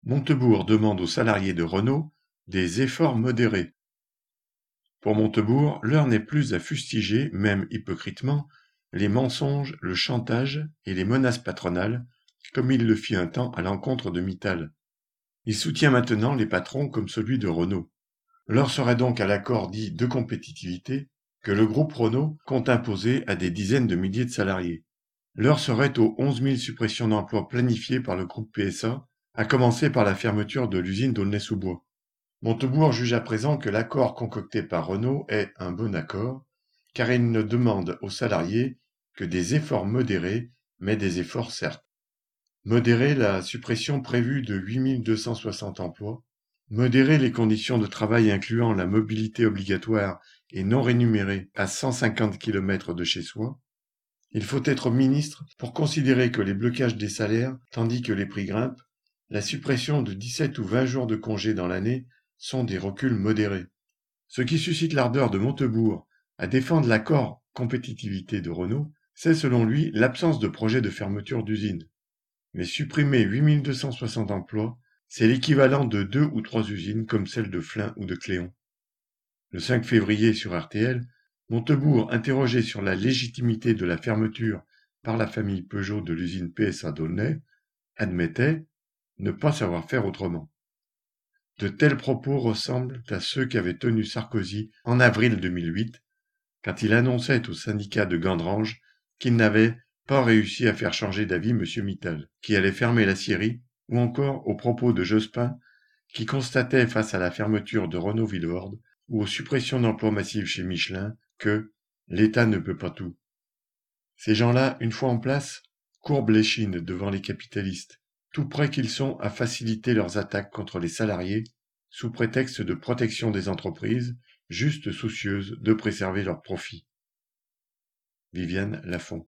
Montebourg demande aux salariés de Renault des efforts modérés. Pour Montebourg, l'heure n'est plus à fustiger, même hypocritement, les mensonges, le chantage et les menaces patronales, comme il le fit un temps à l'encontre de Mittal. Il soutient maintenant les patrons comme celui de Renault. L'heure serait donc à l'accord dit de compétitivité que le groupe Renault compte imposer à des dizaines de milliers de salariés. L'heure serait aux 11 000 suppressions d'emplois planifiées par le groupe PSA, à commencer par la fermeture de l'usine d'Aulnay-sous-Bois. Montebourg juge à présent que l'accord concocté par Renault est un bon accord, car il ne demande aux salariés que des efforts modérés, mais des efforts certes. Modérer la suppression prévue de 8 260 emplois, modérer les conditions de travail incluant la mobilité obligatoire et non rémunérée à 150 km de chez soi. Il faut être ministre pour considérer que les blocages des salaires, tandis que les prix grimpent, la suppression de 17 ou 20 jours de congé dans l'année sont des reculs modérés. Ce qui suscite l'ardeur de Montebourg à défendre l'accord compétitivité de Renault, c'est selon lui l'absence de projet de fermeture d'usine. Mais supprimer 8 260 emplois, c'est l'équivalent de 2 ou 3 usines comme celle de Flins ou de Cléon. Le 5 février sur RTL, Montebourg, interrogé sur la légitimité de la fermeture par la famille Peugeot de l'usine PSA d'Aulnay, admettait ne pas savoir faire autrement. De tels propos ressemblent à ceux qu'avait tenus Sarkozy en avril 2008, quand il annonçait au syndicat de Gandrange qu'il n'avait pas réussi à faire changer d'avis M. Mittal, qui allait fermer l'acierie, ou encore aux propos de Jospin, qui constatait face à la fermeture de Renault-Villevorde ou aux suppressions d'emplois massifs chez Michelin que l'État ne peut pas tout. Ces gens-là, une fois en place, courbent l'échine devant les capitalistes, tout près qu'ils sont à faciliter leurs attaques contre les salariés sous prétexte de protection des entreprises, juste soucieuses de préserver leurs profits. Viviane Lafont.